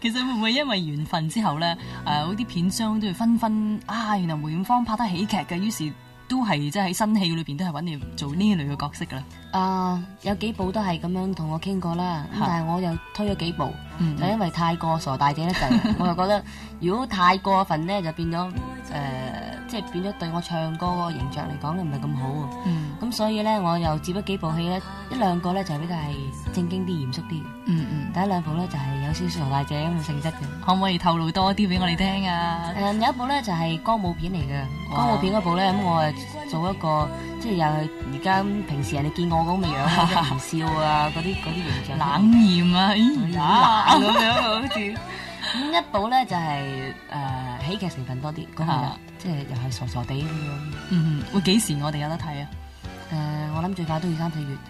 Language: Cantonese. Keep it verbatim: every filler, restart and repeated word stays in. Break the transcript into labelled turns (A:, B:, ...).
A: 其實會唔會因為緣分之後咧，誒嗰啲片商都會紛紛啊，原來梅艷芳拍得喜劇嘅，於是都係即係喺新戲裏邊都係揾你做呢類嘅角色㗎啦。
B: 啊，有幾部都係咁樣同我傾過啦，咁但係我又推咗幾部，
A: 嗯
B: 就因為太過傻大姐得滯，我就覺得如果太過分咧，就變咗誒、呃，即係變咗對我唱歌個形象嚟講咧，唔係咁好喎。
A: 嗯。
B: 咁所以咧，我又接咗幾部戲咧，一兩個咧就係比較係正經啲、嚴肅啲。
A: 嗯嗯。
B: 第一兩部咧就係有少少傻大姐咁嘅性質嘅。
A: 可唔可以透露多啲俾我哋聽啊？
B: 誒、有一部咧就係歌舞片嚟嘅，歌舞片嗰部咧咁我誒做一個即係又係而家平時人哋見我咁嘅樣啊，即係唔笑啊嗰啲嗰啲形象。
A: 冷豔啊，咦
B: 好冷咁樣好似。咁一部咧就係、是、誒、呃、喜劇成分多啲，嗰個即係又係傻傻地咁樣。
A: 嗯，會幾時我哋有得睇啊？
B: 誒、呃，我諗最快都要三四月。